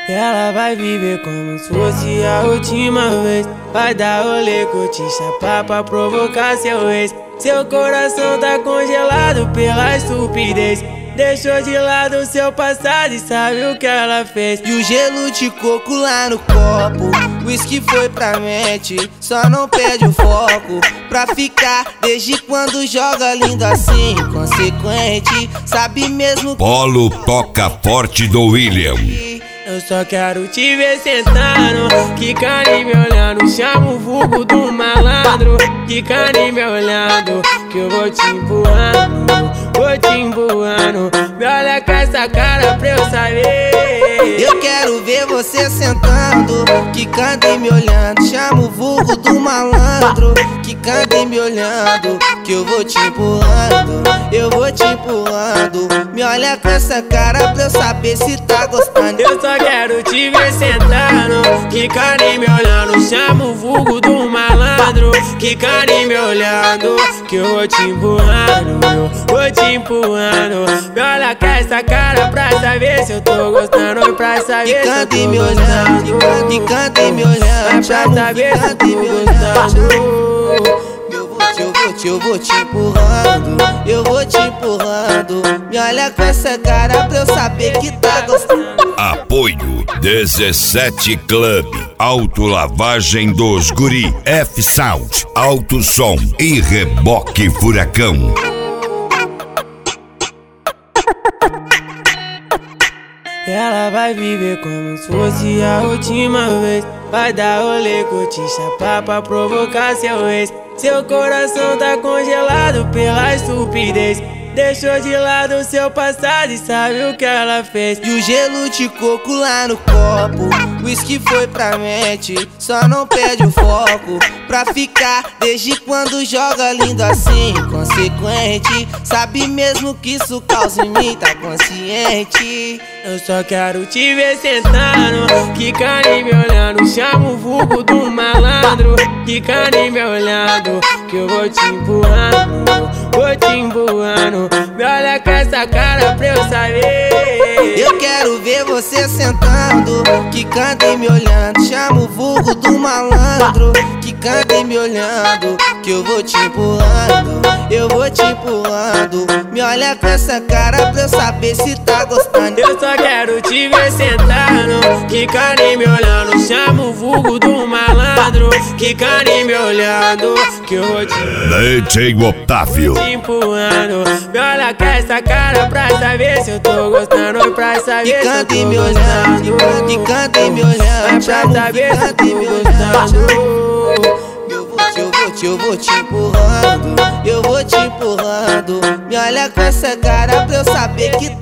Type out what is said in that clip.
Ela vai viver como se fosse a última vez. Vai dar rolê, curtir, chapar pra provocar seu ex. Seu coração tá congelado pela estupidez. Deixou de lado seu passado e sabe o que ela fez. E o gelo de coco lá no copo, whisky foi pra mente, só não perde o foco. Pra ficar, desde quando joga lindo assim, consequente, sabe mesmo. Polo toca forte do William. Eu só quero te ver sentando, quicando e me olhando. Chama o vulgo do malandro, quicando e me olhando, que eu vou te empurrando, vou te empurrando. Me olha com essa cara pra eu saber. Eu quero ver você sentando, quicando e me olhando. Chama o vulgo do malandro, quicando e me olhando, que eu vou te empurrando, eu vou te empurrando. Me olha com essa cara pra eu saber se tá gostando. Eu só quero te ver sentando, quicando e me olhando. Chama o vulgo do malandro, quicando e me olhando, que eu vou te empurrando, eu vou te empurrando. Me olha com essa cara pra saber se eu tô gostando, pra saber se eu tô me olhando, quicando e me olhando, pra saber se eu tô gostando. Eu vou te empurrando, eu vou te empurrando. Me olha com essa cara pra eu saber que tá gostando. Apoio 17 Club, autolavagem dos guri, F-Sound, Alto Som e Reboque Furacão. Ela vai viver como se fosse a última vez. Vai dar rolê, curtir, chapar pra provocar seu ex. Seu coração tá congelado pela estupidez. Deixou de lado seu passado e sabe o que ela fez. E o gelo de coco lá no copo, whisky foi pra mente, só não perde o foco. Pra ficar, desde quando joga lindo assim, consequente, sabe mesmo que isso causa em mim, tá consciente. Eu só quero te ver sentando, quicando e me olhando. Chama o vulgo do malandro, quicando e me olhando, que eu vou te empurrando, vou te empurrando. Me olha com essa cara pra eu saber. Eu quero ver você sentando, quicando e me olhando. Chama o vulgo do malandro, quicando e me olhando, que eu vou te empurrando, eu vou te empurrando. Me olha com essa cara pra eu saber se tá gostando. Eu só quero te ver sentando, quicando e me olhando. Chama o vulgo do malandro, quicando e me olhando, que eu vou te DJ Otávio empurrando. Me olha com essa cara pra saber se eu tô gostando, pra saber se eu quicando tô e me olhando, quicando e me olhando, pra saber se eu tô gostando. Eu vou te empurrando, eu vou te empurrando. Me olha com essa cara pra eu saber que